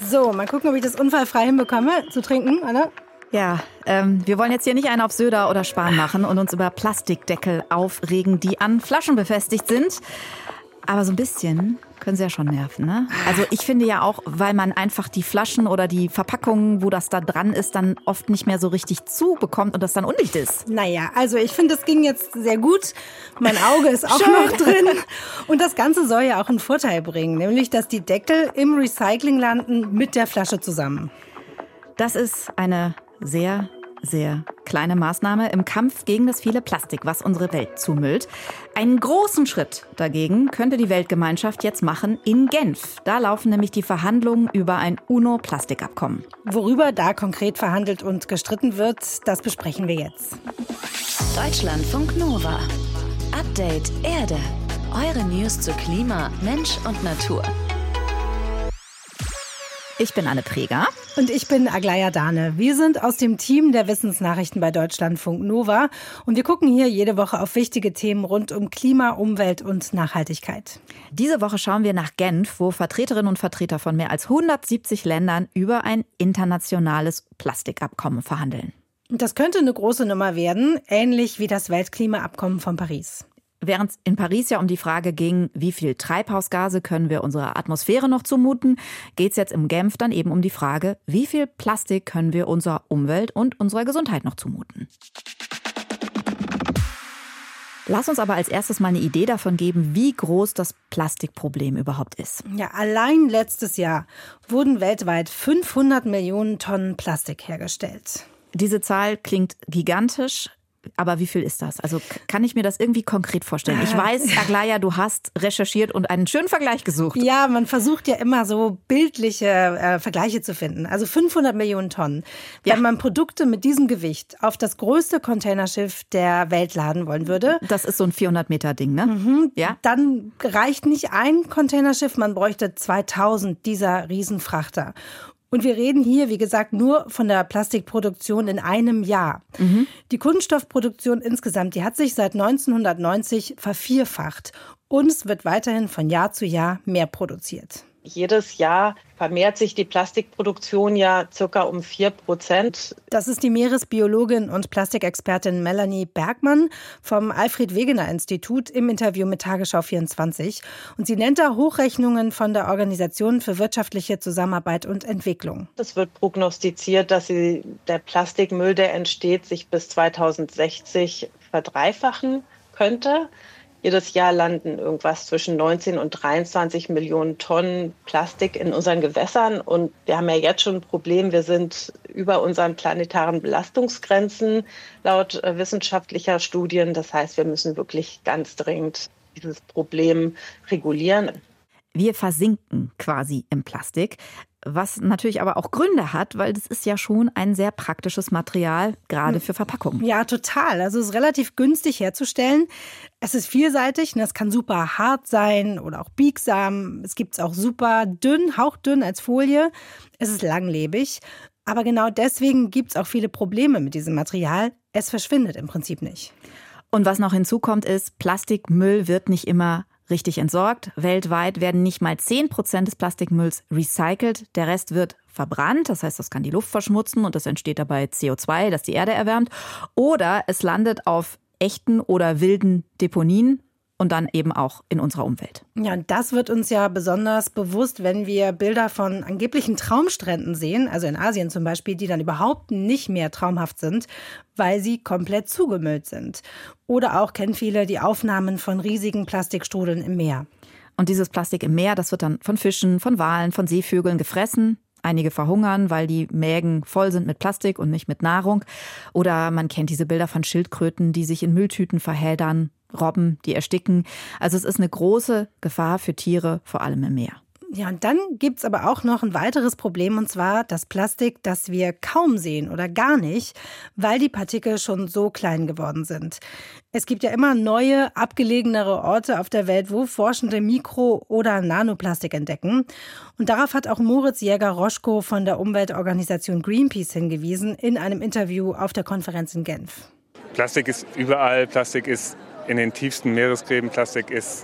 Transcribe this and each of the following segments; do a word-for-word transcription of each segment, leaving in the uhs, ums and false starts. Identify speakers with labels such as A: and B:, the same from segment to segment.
A: So, mal gucken, ob ich das unfallfrei hinbekomme zu trinken, oder?
B: Ja, ähm, wir wollen jetzt hier nicht einen auf Söder oder Spahn machen und uns über Plastikdeckel aufregen, die an Flaschen befestigt sind. Aber so ein bisschen können sie ja schon nerven, ne? Also ich finde ja auch, weil man einfach die Flaschen oder die Verpackungen, wo das da dran ist, dann oft nicht mehr so richtig zubekommt und das dann undicht ist.
A: Naja, also ich finde, das ging jetzt sehr gut. Mein Auge ist auch noch drin. Und das Ganze soll ja auch einen Vorteil bringen, nämlich, dass die Deckel im Recycling landen mit der Flasche zusammen.
B: Das ist eine sehr, sehr kleine Maßnahme im Kampf gegen das viele Plastik, was unsere Welt zumüllt. Einen großen Schritt dagegen könnte die Weltgemeinschaft jetzt machen in Genf. Da laufen nämlich die Verhandlungen über ein UNO-Plastikabkommen.
A: Worüber da konkret verhandelt und gestritten wird, das besprechen wir jetzt.
C: Deutschlandfunk Nova. Update Erde. Eure News zu Klima, Mensch und Natur.
B: Ich bin Anne Preger.
A: Und ich bin Aglaya Dahne. Wir sind aus dem Team der Wissensnachrichten bei Deutschlandfunk Nova. Und wir gucken hier jede Woche auf wichtige Themen rund um Klima, Umwelt und Nachhaltigkeit.
B: Diese Woche schauen wir nach Genf, wo Vertreterinnen und Vertreter von mehr als hundertsiebzig Ländern über ein internationales Plastikabkommen verhandeln.
A: Das könnte eine große Nummer werden, ähnlich wie das Weltklimaabkommen von Paris.
B: Während es in Paris ja um die Frage ging, wie viel Treibhausgase können wir unserer Atmosphäre noch zumuten, geht es jetzt in Genf dann eben um die Frage, wie viel Plastik können wir unserer Umwelt und unserer Gesundheit noch zumuten. Lass uns aber als erstes mal eine Idee davon geben, wie groß das Plastikproblem überhaupt ist.
A: Ja, allein letztes Jahr wurden weltweit fünfhundert Millionen Tonnen Plastik hergestellt.
B: Diese Zahl klingt gigantisch. Aber wie viel ist das? Also kann ich mir das irgendwie konkret vorstellen? Ich weiß, Aglaya, du hast recherchiert und einen schönen Vergleich gesucht.
A: Ja, man versucht ja immer so bildliche äh, Vergleiche zu finden. Also fünfhundert Millionen Tonnen. Wenn ja. man Produkte mit diesem Gewicht auf das größte Containerschiff der Welt laden wollen würde.
B: Das ist so ein vierhundert Meter Ding, ne?
A: Mhm,
B: ja.
A: Dann reicht nicht ein Containerschiff, man bräuchte zweitausend dieser Riesenfrachter. Und wir reden hier, wie gesagt, nur von der Plastikproduktion in einem Jahr. Mhm. Die Kunststoffproduktion insgesamt, die hat sich seit neunzehnhundertneunzig vervierfacht. Und es wird weiterhin von Jahr zu Jahr mehr produziert.
D: Jedes Jahr vermehrt sich die Plastikproduktion ja circa um vier Prozent.
A: Das ist die Meeresbiologin und Plastikexpertin Melanie Bergmann vom Alfred-Wegener-Institut im Interview mit Tagesschau vierundzwanzig. Und sie nennt da Hochrechnungen von der Organisation für wirtschaftliche Zusammenarbeit und Entwicklung.
D: Es wird prognostiziert, dass sie, der Plastikmüll, der entsteht, sich bis zweitausendsechzig verdreifachen könnte. Jedes Jahr landen irgendwas zwischen neunzehn und dreiundzwanzig Millionen Tonnen Plastik in unseren Gewässern. Und wir haben ja jetzt schon ein Problem. Wir sind über unseren planetaren Belastungsgrenzen laut wissenschaftlicher Studien. Das heißt, wir müssen wirklich ganz dringend dieses Problem regulieren.
B: Wir versinken quasi im Plastik, was natürlich aber auch Gründe hat, weil das ist ja schon ein sehr praktisches Material, gerade für Verpackungen.
A: Ja, total. Also es ist relativ günstig herzustellen. Es ist vielseitig, es kann super hart sein oder auch biegsam. Es gibt es auch super dünn, hauchdünn als Folie. Es ist langlebig. Aber genau deswegen gibt es auch viele Probleme mit diesem Material. Es verschwindet im Prinzip nicht.
B: Und was noch hinzukommt ist, Plastikmüll wird nicht immer richtig entsorgt. Weltweit werden nicht mal zehn Prozent des Plastikmülls recycelt. Der Rest wird verbrannt. Das heißt, das kann die Luft verschmutzen und es entsteht dabei C O zwei, das die Erde erwärmt. Oder es landet auf echten oder wilden Deponien und dann eben auch in unserer Umwelt.
A: Ja, und das wird uns ja besonders bewusst, wenn wir Bilder von angeblichen Traumstränden sehen, also in Asien zum Beispiel, die dann überhaupt nicht mehr traumhaft sind, weil sie komplett zugemüllt sind. Oder auch kennen viele die Aufnahmen von riesigen Plastikstrudeln im Meer.
B: Und dieses Plastik im Meer, das wird dann von Fischen, von Walen, von Seevögeln gefressen. Einige verhungern, weil die Mägen voll sind mit Plastik und nicht mit Nahrung. Oder man kennt diese Bilder von Schildkröten, die sich in Mülltüten verheddern, Robben, die ersticken. Also es ist eine große Gefahr für Tiere, vor allem im Meer.
A: Ja, und dann gibt es aber auch noch ein weiteres Problem, und zwar das Plastik, das wir kaum sehen oder gar nicht, weil die Partikel schon so klein geworden sind. Es gibt ja immer neue, abgelegenere Orte auf der Welt, wo Forschende Mikro- oder Nanoplastik entdecken. Und darauf hat auch Moritz Jäger-Roschko von der Umweltorganisation Greenpeace hingewiesen in einem Interview auf der Konferenz in Genf.
E: Plastik ist überall, Plastik ist in den tiefsten Meeresgräben, Plastik ist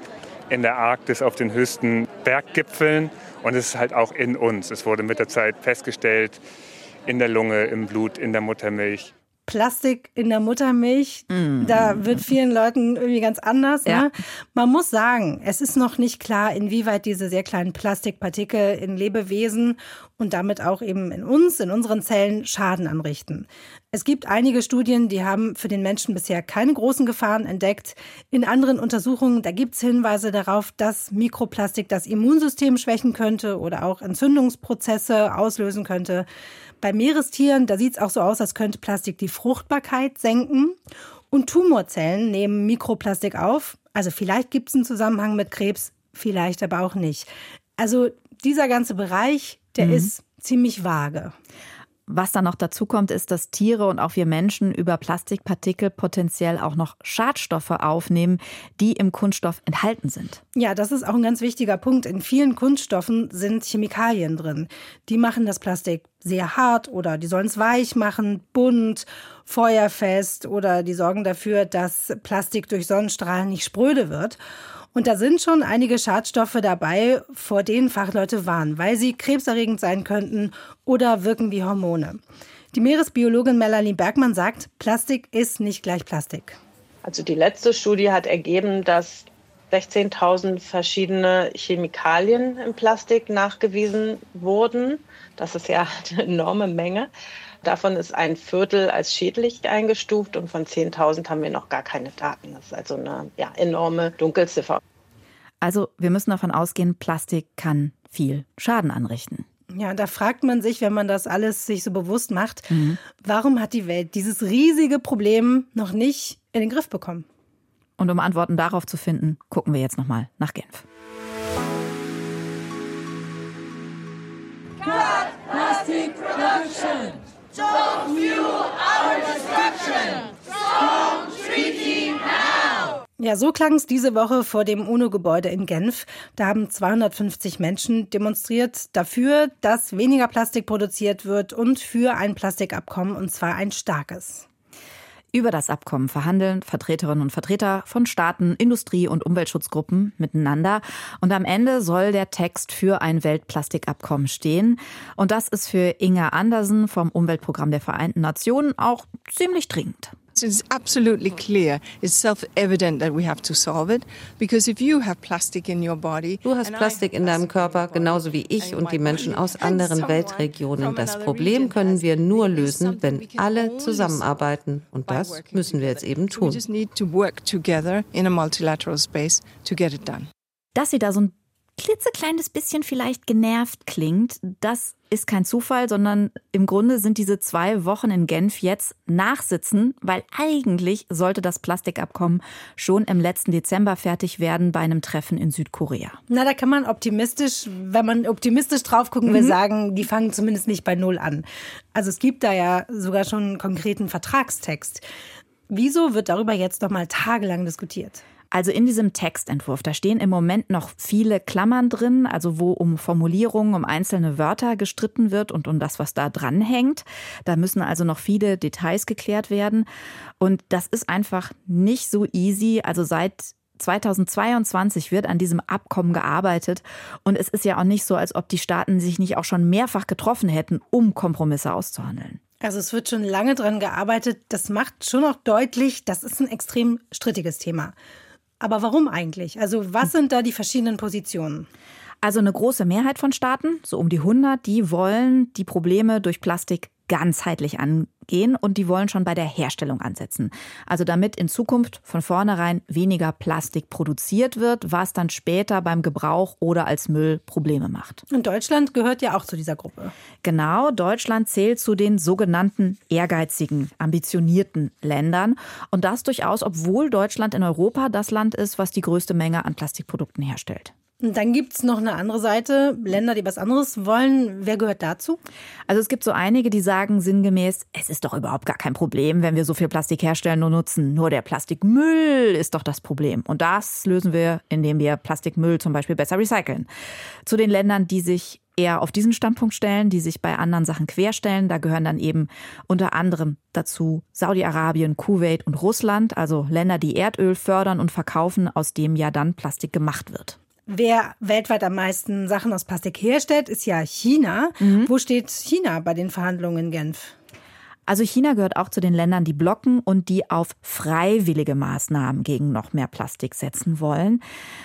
E: in der Arktis auf den höchsten Berggipfeln und es ist halt auch in uns. Es wurde mit der Zeit festgestellt, in der Lunge, im Blut, in der Muttermilch.
A: Plastik in der Muttermilch, mm. da wird vielen Leuten irgendwie ganz anders. Ja. Ne? Man muss sagen, es ist noch nicht klar, inwieweit diese sehr kleinen Plastikpartikel in Lebewesen und damit auch eben in uns, in unseren Zellen Schaden anrichten. Es gibt einige Studien, die haben für den Menschen bisher keine großen Gefahren entdeckt. In anderen Untersuchungen, da gibt es Hinweise darauf, dass Mikroplastik das Immunsystem schwächen könnte oder auch Entzündungsprozesse auslösen könnte. Bei Meerestieren, da sieht es auch so aus, als könnte Plastik die Fruchtbarkeit senken. Und Tumorzellen nehmen Mikroplastik auf. Also vielleicht gibt es einen Zusammenhang mit Krebs, vielleicht aber auch nicht. Also dieser ganze Bereich, der mhm. ist ziemlich vage.
B: Was dann noch dazu kommt, ist, dass Tiere und auch wir Menschen über Plastikpartikel potenziell auch noch Schadstoffe aufnehmen, die im Kunststoff enthalten sind.
A: Ja, das ist auch ein ganz wichtiger Punkt. In vielen Kunststoffen sind Chemikalien drin. Die machen das Plastik sehr hart oder die sollen es weich machen, bunt, feuerfest oder die sorgen dafür, dass Plastik durch Sonnenstrahlen nicht spröde wird. Und da sind schon einige Schadstoffe dabei, vor denen Fachleute warnen, weil sie krebserregend sein könnten oder wirken wie Hormone. Die Meeresbiologin Melanie Bergmann sagt, Plastik ist nicht gleich Plastik.
D: Also die letzte Studie hat ergeben, dass sechzehntausend verschiedene Chemikalien im Plastik nachgewiesen wurden. Das ist ja eine enorme Menge. Davon ist ein Viertel als schädlich eingestuft und von zehntausend haben wir noch gar keine Daten. Das ist also eine ja, enorme Dunkelziffer.
B: Also wir müssen davon ausgehen, Plastik kann viel Schaden anrichten.
A: Ja, da fragt man sich, wenn man das alles sich so bewusst macht, mhm. warum hat die Welt dieses riesige Problem noch nicht in den Griff bekommen?
B: Und um Antworten darauf zu finden, gucken wir jetzt nochmal nach Genf.
F: Cut plastic production! Don't fuel our destruction! Strong treaty now!
A: Ja, so klang es diese Woche vor dem UNO-Gebäude in Genf. Da haben zweihundertfünfzig Menschen demonstriert dafür, dass weniger Plastik produziert wird und für ein Plastikabkommen, und zwar ein starkes.
B: Über das Abkommen verhandeln Vertreterinnen und Vertreter von Staaten, Industrie- und Umweltschutzgruppen miteinander. Und am Ende soll der Text für ein Weltplastikabkommen stehen. Und das ist für Inga Andersen vom Umweltprogramm der Vereinten Nationen auch ziemlich dringend.
G: It's absolutely clear. It's self-evident that we have to solve it, because if you have plastic in your body,
H: du hast Plastik in deinem Körper, genauso wie ich und die Menschen aus anderen Weltregionen. Das Problem können wir nur lösen, wenn alle zusammenarbeiten, und das müssen wir jetzt eben tun.
G: We just need to work together in a multilateral space to get it done.
B: Dass sie da so ein klitzekleines bisschen vielleicht genervt klingt, das ist kein Zufall, sondern im Grunde sind diese zwei Wochen in Genf jetzt Nachsitzen, weil eigentlich sollte das Plastikabkommen schon im letzten Dezember fertig werden bei einem Treffen in Südkorea.
A: Na, da kann man optimistisch, wenn man optimistisch drauf gucken will, mhm. sagen, die fangen zumindest nicht bei Null an. Also es gibt da ja sogar schon einen konkreten Vertragstext. Wieso wird darüber jetzt noch mal tagelang diskutiert?
B: Also in diesem Textentwurf, da stehen im Moment noch viele Klammern drin, also wo um Formulierungen, um einzelne Wörter gestritten wird und um das, was da dran hängt. Da müssen also noch viele Details geklärt werden. Und das ist einfach nicht so easy. Also seit zweitausendzweiundzwanzig wird an diesem Abkommen gearbeitet. Und es ist ja auch nicht so, als ob die Staaten sich nicht auch schon mehrfach getroffen hätten, um Kompromisse auszuhandeln.
A: Also es wird schon lange dran gearbeitet. Das macht schon auch deutlich, das ist ein extrem strittiges Thema. Aber warum eigentlich? Also was sind da die verschiedenen Positionen?
B: Also eine große Mehrheit von Staaten, so um die hundert, die wollen die Probleme durch Plastik ganzheitlich angehen und die wollen schon bei der Herstellung ansetzen. Also damit in Zukunft von vornherein weniger Plastik produziert wird, was dann später beim Gebrauch oder als Müll Probleme macht.
A: Und Deutschland gehört ja auch zu dieser Gruppe.
B: Genau, Deutschland zählt zu den sogenannten ehrgeizigen, ambitionierten Ländern. Und das durchaus, obwohl Deutschland in Europa das Land ist, was die größte Menge an Plastikprodukten herstellt.
A: Und dann gibt es noch eine andere Seite, Länder, die was anderes wollen. Wer gehört dazu?
B: Also es gibt so einige, die sagen sinngemäß, es ist doch überhaupt gar kein Problem, wenn wir so viel Plastik herstellen und nutzen. Nur der Plastikmüll ist doch das Problem. Und das lösen wir, indem wir Plastikmüll zum Beispiel besser recyceln. Zu den Ländern, die sich eher auf diesen Standpunkt stellen, die sich bei anderen Sachen querstellen. Da gehören dann eben unter anderem dazu Saudi-Arabien, Kuwait und Russland, also Länder, die Erdöl fördern und verkaufen, aus dem ja dann Plastik gemacht wird.
A: Wer weltweit am meisten Sachen aus Plastik herstellt, ist ja China. Mhm. Wo steht China bei den Verhandlungen in Genf?
B: Also China gehört auch zu den Ländern, die blocken und die auf freiwillige Maßnahmen gegen noch mehr Plastik setzen wollen.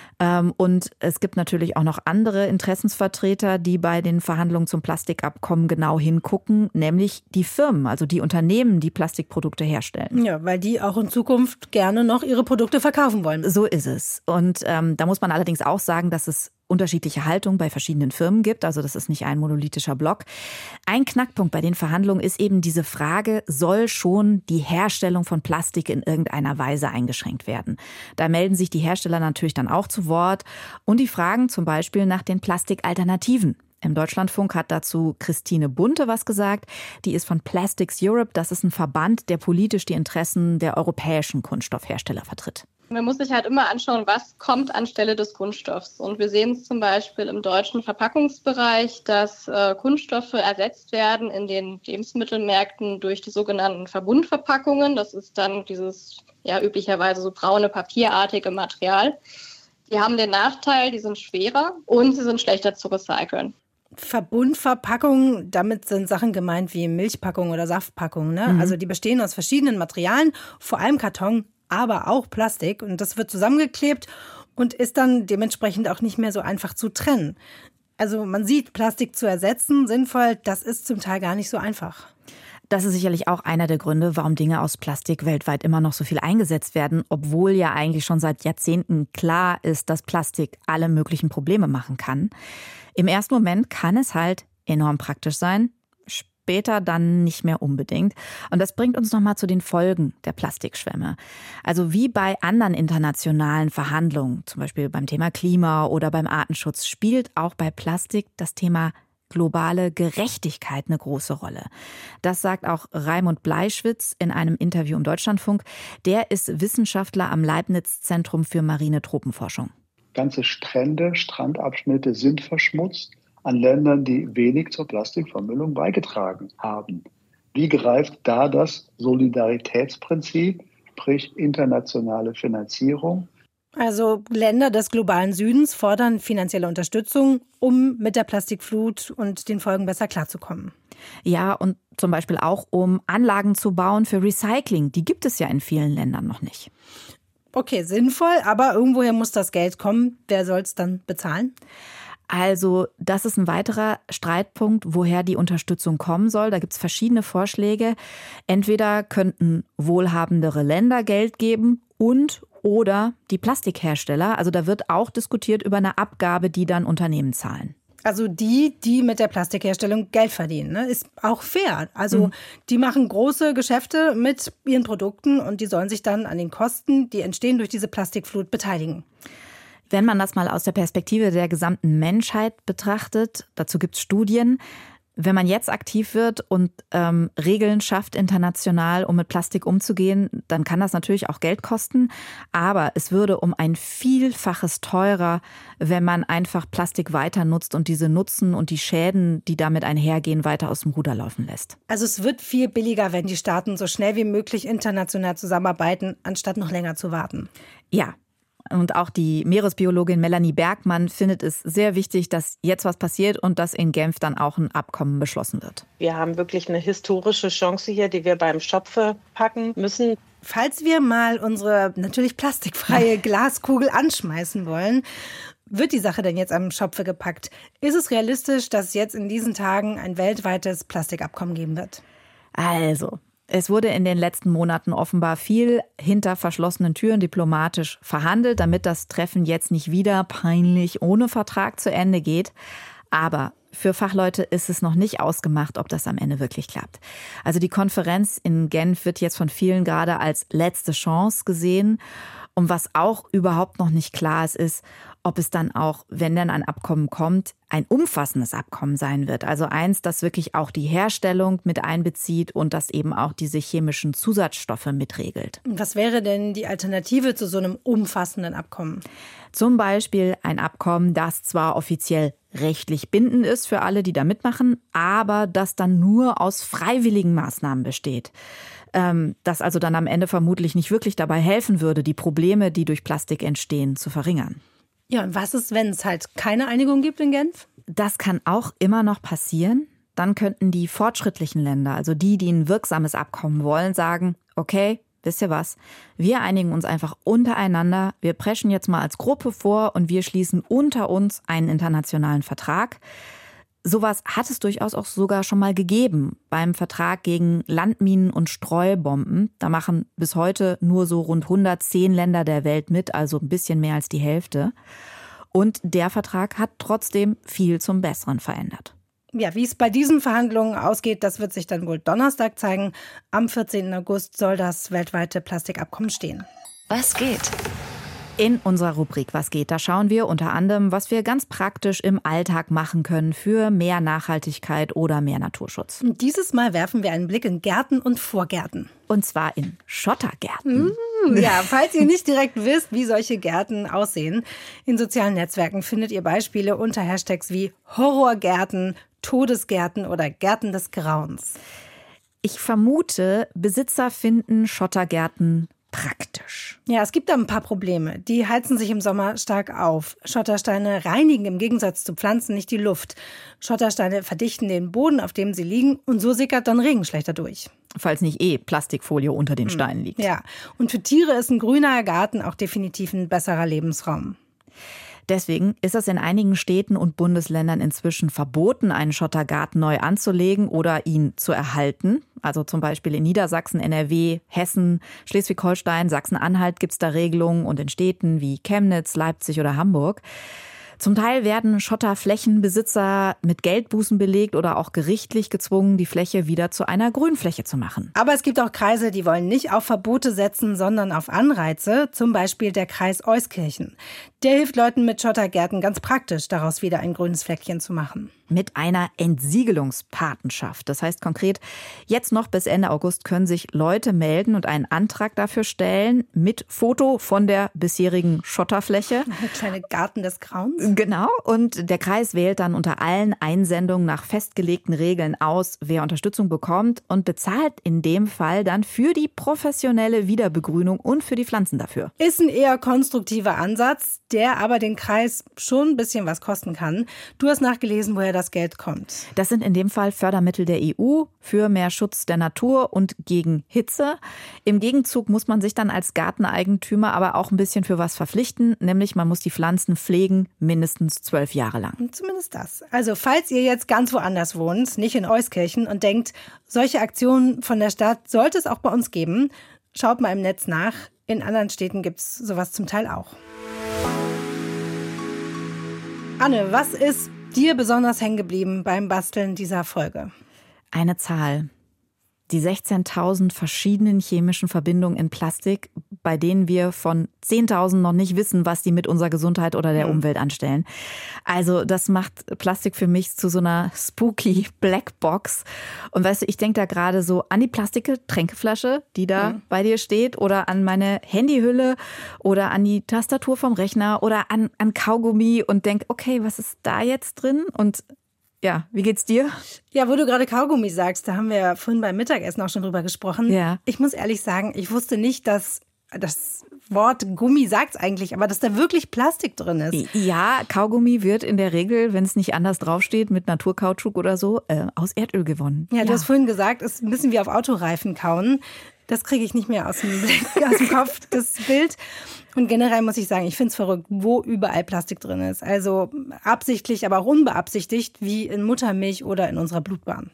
B: Und es gibt natürlich auch noch andere Interessensvertreter, die bei den Verhandlungen zum Plastikabkommen genau hingucken, nämlich die Firmen, also die Unternehmen, die Plastikprodukte herstellen.
A: Ja, weil die auch in Zukunft gerne noch ihre Produkte verkaufen wollen.
B: So ist es. Und ähm, da muss man allerdings auch sagen, dass es unterschiedliche Haltungen bei verschiedenen Firmen gibt. Also das ist nicht ein monolithischer Block. Ein Knackpunkt bei den Verhandlungen ist eben diese Frage, soll schon die Herstellung von Plastik in irgendeiner Weise eingeschränkt werden? Da melden sich die Hersteller natürlich dann auch zu Wort und die fragen zum Beispiel nach den Plastikalternativen. Im Deutschlandfunk hat dazu Christine Bunte was gesagt. Die ist von Plastics Europe. Das ist ein Verband, der politisch die Interessen der europäischen Kunststoffhersteller vertritt.
I: Man muss sich halt immer anschauen, was kommt anstelle des Kunststoffs. Und wir sehen es zum Beispiel im deutschen Verpackungsbereich, dass äh, Kunststoffe ersetzt werden in den Lebensmittelmärkten durch die sogenannten Verbundverpackungen. Das ist dann dieses ja üblicherweise so braune, papierartige Material. Die haben den Nachteil, die sind schwerer und sie sind schlechter zu recyceln.
A: Verbundverpackungen, damit sind Sachen gemeint wie Milchpackungen oder Saftpackungen. Ne? Mhm. Also die bestehen aus verschiedenen Materialien, vor allem Karton, aber auch Plastik. Und das wird zusammengeklebt und ist dann dementsprechend auch nicht mehr so einfach zu trennen. Also man sieht, Plastik zu ersetzen, sinnvoll, das ist zum Teil gar nicht so einfach.
B: Das ist sicherlich auch einer der Gründe, warum Dinge aus Plastik weltweit immer noch so viel eingesetzt werden, obwohl ja eigentlich schon seit Jahrzehnten klar ist, dass Plastik alle möglichen Probleme machen kann. Im ersten Moment kann es halt enorm praktisch sein, später dann nicht mehr unbedingt. Und das bringt uns nochmal zu den Folgen der Plastikschwämme. Also wie bei anderen internationalen Verhandlungen, zum Beispiel beim Thema Klima oder beim Artenschutz, spielt auch bei Plastik das Thema globale Gerechtigkeit eine große Rolle. Das sagt auch Raimund Bleischwitz in einem Interview im Deutschlandfunk. Der ist Wissenschaftler am Leibniz-Zentrum für marine Tropenforschung.
J: Ganze Strände, Strandabschnitte sind verschmutzt an Ländern, die wenig zur Plastikvermüllung beigetragen haben. Wie greift da das Solidaritätsprinzip, sprich internationale Finanzierung?
A: Also Länder des globalen Südens fordern finanzielle Unterstützung, um mit der Plastikflut und den Folgen besser klarzukommen.
B: Ja, und zum Beispiel auch, um Anlagen zu bauen für Recycling. Die gibt es ja in vielen Ländern noch nicht.
A: Okay, sinnvoll, aber irgendwoher muss das Geld kommen. Wer soll es dann bezahlen?
B: Also das ist ein weiterer Streitpunkt, woher die Unterstützung kommen soll. Da gibt es verschiedene Vorschläge. Entweder könnten wohlhabendere Länder Geld geben und oder die Plastikhersteller. Also da wird auch diskutiert über eine Abgabe, die dann Unternehmen zahlen.
A: Also die, die mit der Plastikherstellung Geld verdienen, ne? Ist auch fair. Also mhm. die machen große Geschäfte mit ihren Produkten und die sollen sich dann an den Kosten, die entstehen durch diese Plastikflut, beteiligen.
B: Wenn man das mal aus der Perspektive der gesamten Menschheit betrachtet, dazu gibt es Studien, wenn man jetzt aktiv wird und ähm, Regeln schafft international, um mit Plastik umzugehen, dann kann das natürlich auch Geld kosten. Aber es würde um ein Vielfaches teurer, wenn man einfach Plastik weiter nutzt und diese Nutzen und die Schäden, die damit einhergehen, weiter aus dem Ruder laufen lässt.
A: Also es wird viel billiger, wenn die Staaten so schnell wie möglich international zusammenarbeiten, anstatt noch länger zu warten.
B: Ja. Und auch die Meeresbiologin Melanie Bergmann findet es sehr wichtig, dass jetzt was passiert und dass in Genf dann auch ein Abkommen beschlossen wird.
D: Wir haben wirklich eine historische Chance hier, die wir beim Schopfe packen müssen.
A: Falls wir mal unsere natürlich plastikfreie Glaskugel anschmeißen wollen, wird die Sache denn jetzt am Schopfe gepackt? Ist es realistisch, dass es jetzt in diesen Tagen ein weltweites Plastikabkommen geben wird?
B: Also, es wurde in den letzten Monaten offenbar viel hinter verschlossenen Türen diplomatisch verhandelt, damit das Treffen jetzt nicht wieder peinlich ohne Vertrag zu Ende geht. Aber für Fachleute ist es noch nicht ausgemacht, ob das am Ende wirklich klappt. Also die Konferenz in Genf wird jetzt von vielen gerade als letzte Chance gesehen. Und was auch überhaupt noch nicht klar ist, ist, ob es dann auch, wenn dann ein Abkommen kommt, ein umfassendes Abkommen sein wird. Also eins, das wirklich auch die Herstellung mit einbezieht und das eben auch diese chemischen Zusatzstoffe mitregelt.
A: Was wäre denn die Alternative zu so einem umfassenden Abkommen?
B: Zum Beispiel ein Abkommen, das zwar offiziell rechtlich bindend ist für alle, die da mitmachen, aber das dann nur aus freiwilligen Maßnahmen besteht. Ähm, das also dann am Ende vermutlich nicht wirklich dabei helfen würde, die Probleme, die durch Plastik entstehen, zu verringern.
A: Ja, und was ist, wenn es halt keine Einigung gibt in Genf?
B: Das kann auch immer noch passieren. Dann könnten die fortschrittlichen Länder, also die, die ein wirksames Abkommen wollen, sagen, okay, wisst ihr was, wir einigen uns einfach untereinander, wir preschen jetzt mal als Gruppe vor und wir schließen unter uns einen internationalen Vertrag. Sowas hat es durchaus auch sogar schon mal gegeben beim Vertrag gegen Landminen und Streubomben. Da machen bis heute nur so rund hundertzehn Länder der Welt mit, also ein bisschen mehr als die Hälfte. Und der Vertrag hat trotzdem viel zum Besseren verändert.
A: Ja, wie es bei diesen Verhandlungen ausgeht, das wird sich dann wohl Donnerstag zeigen. Am vierzehnten August soll das weltweite Plastikabkommen stehen.
C: Was geht?
B: In unserer Rubrik Was geht? Da schauen wir unter anderem, was wir ganz praktisch im Alltag machen können für mehr Nachhaltigkeit oder mehr Naturschutz.
A: Und dieses Mal werfen wir einen Blick in Gärten und Vorgärten.
B: Und zwar in Schottergärten.
A: Mmh, ja, falls ihr nicht direkt wisst, wie solche Gärten aussehen, in sozialen Netzwerken findet ihr Beispiele unter Hashtags wie Horrorgärten, Todesgärten oder Gärten des Grauens.
B: Ich vermute, Besitzer finden Schottergärten praktisch.
A: Ja, es gibt da ein paar Probleme. Die heizen sich im Sommer stark auf. Schottersteine reinigen im Gegensatz zu Pflanzen nicht die Luft. Schottersteine verdichten den Boden, auf dem sie liegen, und so sickert dann Regen schlechter durch.
B: Falls nicht eh Plastikfolie unter den Steinen liegt.
A: Ja, und für Tiere ist ein grüner Garten auch definitiv ein besserer Lebensraum.
B: Deswegen ist es in einigen Städten und Bundesländern inzwischen verboten, einen Schottergarten neu anzulegen oder ihn zu erhalten. Also zum Beispiel in Niedersachsen, N R W, Hessen, Schleswig-Holstein, Sachsen-Anhalt gibt es da Regelungen und in Städten wie Chemnitz, Leipzig oder Hamburg. Zum Teil werden Schotterflächenbesitzer mit Geldbußen belegt oder auch gerichtlich gezwungen, die Fläche wieder zu einer Grünfläche zu machen.
A: Aber es gibt auch Kreise, die wollen nicht auf Verbote setzen, sondern auf Anreize. Zum Beispiel der Kreis Euskirchen. Der hilft Leuten mit Schottergärten ganz praktisch, daraus wieder ein grünes Fleckchen zu machen.
B: Mit einer Entsiegelungspatenschaft. Das heißt konkret, jetzt noch bis Ende August können sich Leute melden und einen Antrag dafür stellen mit Foto von der bisherigen Schotterfläche.
A: Eine kleine Garten des Grauens.
B: Genau. Und der Kreis wählt dann unter allen Einsendungen nach festgelegten Regeln aus, wer Unterstützung bekommt und bezahlt in dem Fall dann für die professionelle Wiederbegrünung und für die Pflanzen dafür.
A: Ist ein eher konstruktiver Ansatz, der aber den Kreis schon ein bisschen was kosten kann. Du hast nachgelesen, woher das Geld kommt.
B: Das sind in dem Fall Fördermittel der E U für mehr Schutz der Natur und gegen Hitze. Im Gegenzug muss man sich dann als Garteneigentümer aber auch ein bisschen für was verpflichten, nämlich man muss die Pflanzen pflegen, mindestens zwölf Jahre lang.
A: Zumindest das. Also falls ihr jetzt ganz woanders wohnt, nicht in Euskirchen und denkt, solche Aktionen von der Stadt sollte es auch bei uns geben, schaut mal im Netz nach. In anderen Städten gibt es sowas zum Teil auch. Anne, was ist dir besonders hängen geblieben beim Basteln dieser Folge?
B: Eine Zahl. Die sechzehntausend verschiedenen chemischen Verbindungen in Plastik, bei denen wir von zehntausend noch nicht wissen, was die mit unserer Gesundheit oder der Umwelt anstellen. Also das macht Plastik für mich zu so einer spooky Blackbox. Und weißt du, ich denke da gerade so an die Plastik-Tränkeflasche, die da mhm. bei dir steht, oder an meine Handyhülle oder an die Tastatur vom Rechner oder an, an Kaugummi und denke, okay, was ist da jetzt drin? Und ja, wie geht's dir?
A: Ja, wo du gerade Kaugummi sagst, da haben wir ja vorhin beim Mittagessen auch schon drüber gesprochen.
B: Ja.
A: Ich muss ehrlich sagen, ich wusste nicht, dass das Wort Gummi sagt's eigentlich, aber dass da wirklich Plastik drin ist.
B: Ja, Kaugummi wird in der Regel, wenn es nicht anders draufsteht, mit Naturkautschuk oder so, äh, aus Erdöl gewonnen.
A: Ja, du
B: ja.
A: hast vorhin gesagt, es ist ein bisschen wie auf Autoreifen kauen. Das kriege ich nicht mehr aus dem, aus dem Kopf, das Bild. Und generell muss ich sagen, ich finde es verrückt, wo überall Plastik drin ist. Also absichtlich, aber auch unbeabsichtigt, wie in Muttermilch oder in unserer Blutbahn.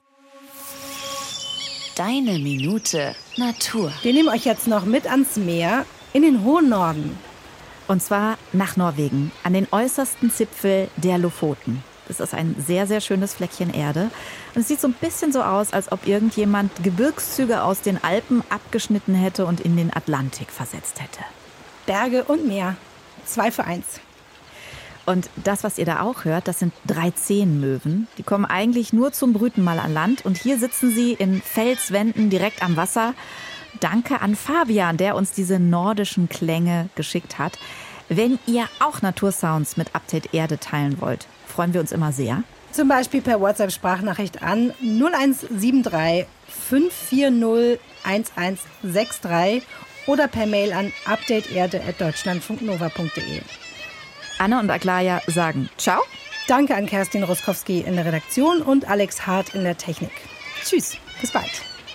C: Deine Minute Natur.
A: Wir nehmen euch jetzt noch mit ans Meer in den hohen Norden.
B: Und zwar nach Norwegen, an den äußersten Zipfel der Lofoten. Das ist ein sehr, sehr schönes Fleckchen Erde. Und es sieht so ein bisschen so aus, als ob irgendjemand Gebirgszüge aus den Alpen abgeschnitten hätte und in den Atlantik versetzt hätte.
A: Berge und Meer. Zwei für eins.
B: Und das, was ihr da auch hört, das sind drei Zehenmöwen. Die kommen eigentlich nur zum Brüten mal an Land. Und hier sitzen sie in Felswänden direkt am Wasser. Danke an Fabian, der uns diese nordischen Klänge geschickt hat. Wenn ihr auch Natursounds mit Update Erde teilen wollt, freuen wir uns immer sehr.
A: Zum Beispiel per WhatsApp-Sprachnachricht an null eins sieben drei fünf vier null eins eins sechs drei oder per Mail an updateerde at deutschlandfunknova punkt de.
B: Anne und Aglaya sagen Ciao.
A: Danke an Kerstin Roskowski in der Redaktion und Alex Hart in der Technik. Tschüss, bis bald.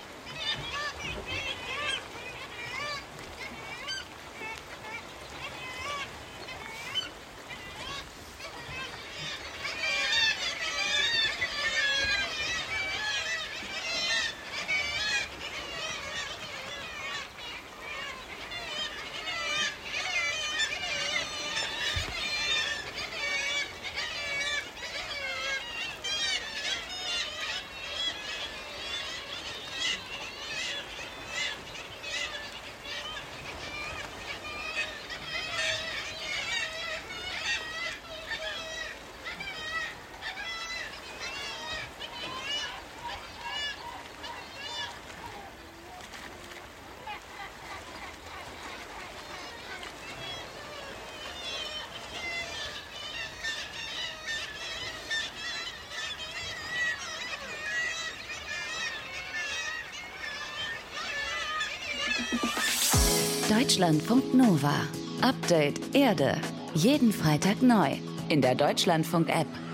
C: Deutschlandfunk Nova. Update Erde. Jeden Freitag neu in der Deutschlandfunk-App.